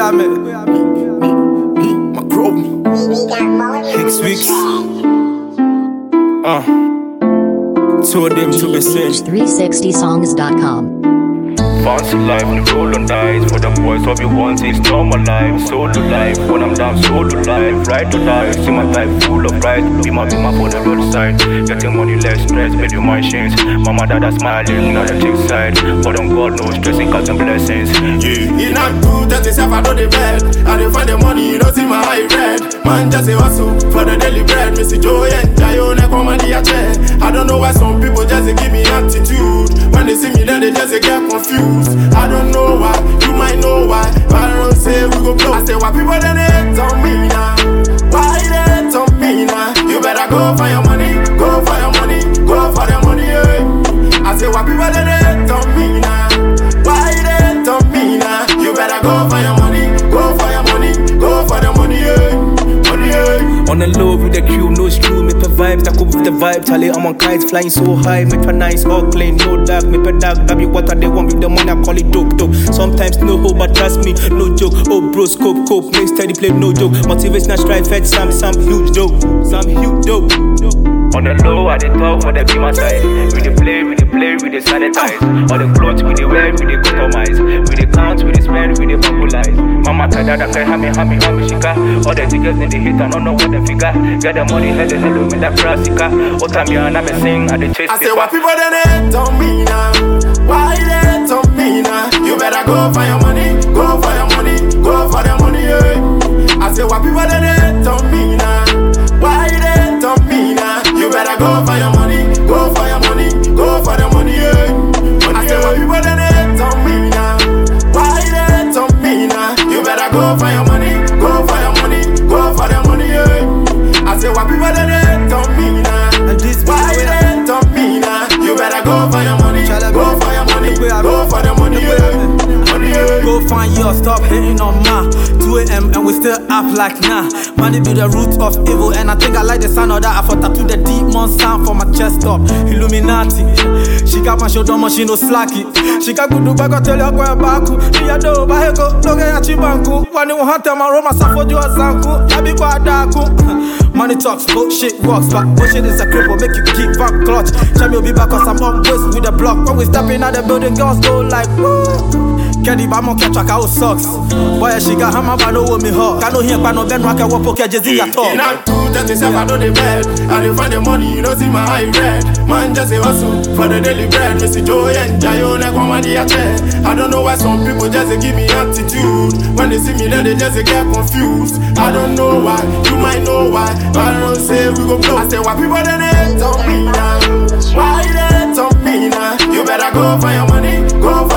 weeks. Two of them to be seen. 360songs.com. Fancy life, when the roll on dice. For the boys, all we want is normal life. Solo life, when I'm down, solo life. Right to life, see my life full of pride. Be my for the roadside. Getting money, less stress, build my chains. Mama, dada smiling, not the chick side. But on God, no stressing, cause and blessings. Yeah, it's not good that yourself, I know the bed. I don't find the money, you don't see my high red. Man, just a hustle for the daily bread. Missy Joy and Jayo, come on the chair. I don't know why some people just give me attitude. When they see me, then they just get confused. I don't know why, you might know why. But I don't say we go blow. I say why people then hate on me now. Why they hate on me now? You better go for your money, go for your money, go for the money, yeah. I say why people then hate on me now. Why they hate on me now? You better go for your money, go for your money, go for the money, yeah. Money, yeah. On the low with the crew, no screw, me per vibes, that go with the vibe. Charlie, I'm on kites, flying so high, me per nice, all clean, no dark, me per dark. W what they want with the money, I call it dope. Sometimes no hope, but trust me, no joke. Oh bro, scope, make steady play, no joke. Motivational strive, fed some huge dope, some huge dope. On the low, I dey talk for the be my side. We dey play, we sanitize. All the clothes we dey wear, we dey customize. We dey count, we dey spend, we dey populize. Mama said that I can hammy, shika. All the tickets in the hit, I don't know what the figure. Get the money, hello, with that brassica. What time you and I sing, I dey chase. I say why people then hate on me now? Why they hate on me now? You better go for your money, go for your money, go for the money, yeah. I say why people then hate on me now? Why they hate on me now? You better go for your money, go for your money, go for the money, yeah. I say why people then hate on me now? Why they hate on me now? You better go for your money, go for your money, go for the money, yeah. I say why people then hate on me now? Why they hate on me now? You better go for your money, go for your money, go for the money, yeah. Money, yeah. Go find yours, stop hating on ma. 2 a.m. and we still up like nah. Money be the root of evil, and I think I like the sound of that. I thought tattoo the demon sound for my chest up. Illuminati. She got my shoulder, but she no slacky. She got good do back, I tell you go back. Iya do baheko, look at chibanku. When you hunt my Roma, suffer you a zanku. Yabi kwa daku. Money talks, bullshit walks, but bullshit is a cripple, make you keep back clutch. Champion be back cause I'm on waist with the block. When we step in at the building, girls go like woo. Kedi ba mo catch a cow socks. Boy, she got hammer, but no me hot. Can no hear but no Ben Rocker, what poke Jay-Z at all. It's not true that yourself, I know the bed. I don't find the money, you don't see my high red. Man, just a hustle for the daily bread. Missy Joy and Jayo, come on the chair. I don't know why some people just give me attitude. When they see me, then they just get confused. I don't know why, you might know why. But I don't say we go blow. I say why people then hate on me now? Why they hate on me now? You better go for your money, go for